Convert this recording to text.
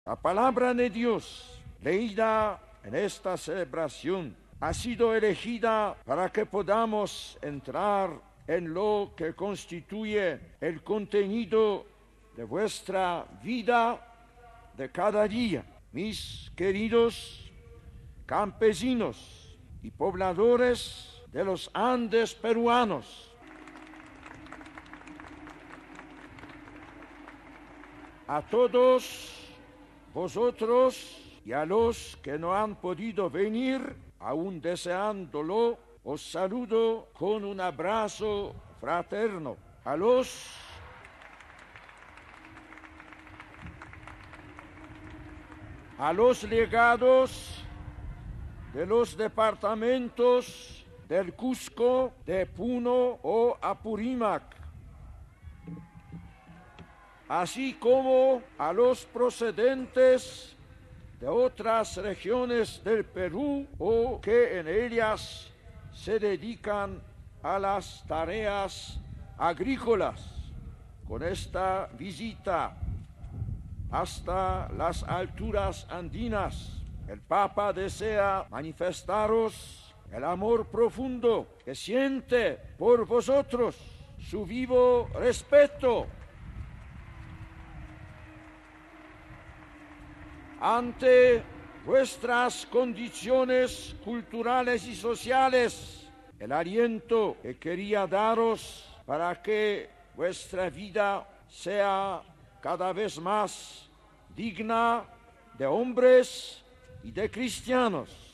La palabra de Dios, leída en esta celebración, ha sido elegida para que podamos entrar en lo que constituye el contenido de vuestra vida de cada día. Mis queridos campesinos y pobladores de los Andes peruanos, a todos vosotros y a los que no han podido venir, aún deseándolo, os saludo con un abrazo fraterno. A los legados de los departamentos del Cusco, de Puno o Apurímac, así como a los procedentes de otras regiones del Perú o que en ellas se dedican a las tareas agrícolas. Con esta visita hasta las alturas andinas, el Papa desea manifestaros el amor profundo que siente por vosotros, su vivo respeto ante vuestras condiciones culturales y sociales, el aliento que quería daros para que vuestra vida sea cada vez más digna de hombres y de cristianos.